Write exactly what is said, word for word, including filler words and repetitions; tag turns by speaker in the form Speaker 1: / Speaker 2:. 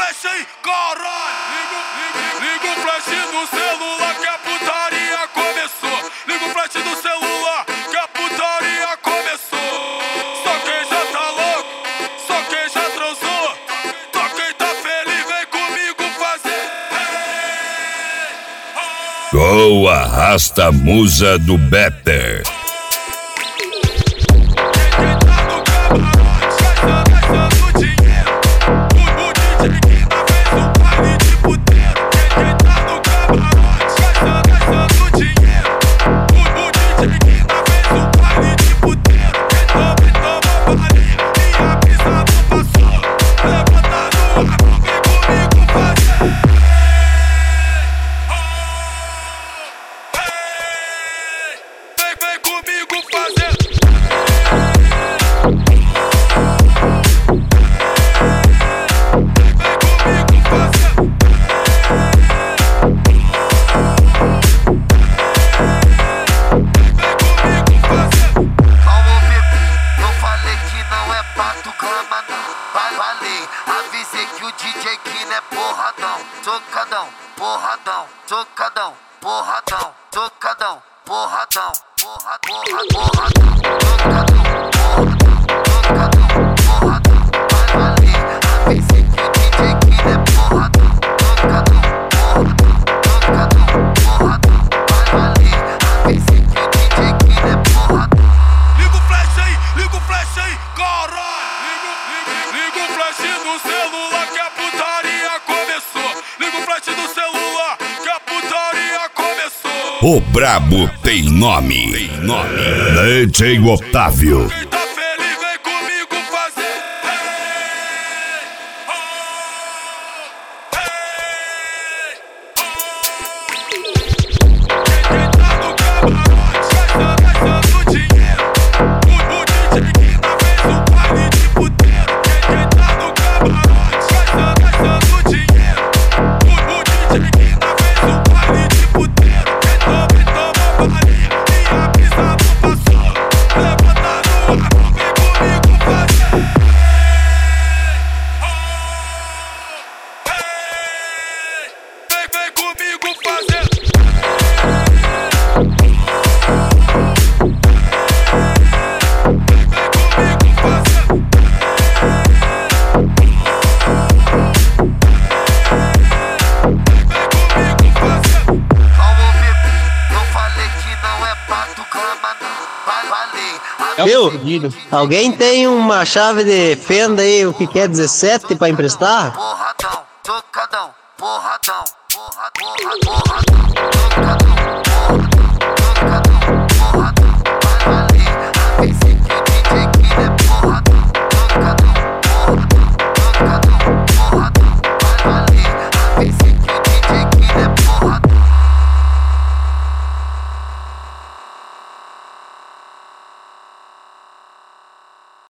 Speaker 1: flash aí, caralho. Liga, liga, liga o flash do celular que a putaria começou. Liga o flash do celular que a putaria começou. Só quem já tá louco, só quem já transou, só quem tá feliz vem comigo fazer.
Speaker 2: Com a Rasta Musa do Better.
Speaker 3: Avisei que o D J Kino é porradão, tocadão, porradão, tocadão, porradão, tocadão, porradão, porra, porra, porradão, tocadão, porradão, tocadão, porradão, vai valer. Avisei que o D J Kino é porradão, tocadão, porradão, tocadão, porradão, vai valer. Avisei que o D J Kino é porradão.
Speaker 1: Liga o flash aí, liga o flash aí, caralho. Liga o flash do celular que a putaria começou. Liga o flash do celular que a putaria começou.
Speaker 2: O brabo tem nome, tem nome. D J Otávio.
Speaker 1: Quem tá feliz vem comigo fazer. Hey, oh, hey, oh. Quem tá no camarote gastando dinheiro. O D J Kino fez um baile de puteiro. Quem tá no camarote gastando dinheiro. O D J Kino fez um baile de puteiro. Quem toma, toma balinha e a pista não passou. Levanta no ar, vem comigo fazer. Hey, vem, vem comigo fazer.
Speaker 4: Viu? Alguém tem uma chave de fenda aí, o que quer dezessete pra emprestar?
Speaker 3: Porradão, tocadão, porradão, porra, porra, porradão, tocadão.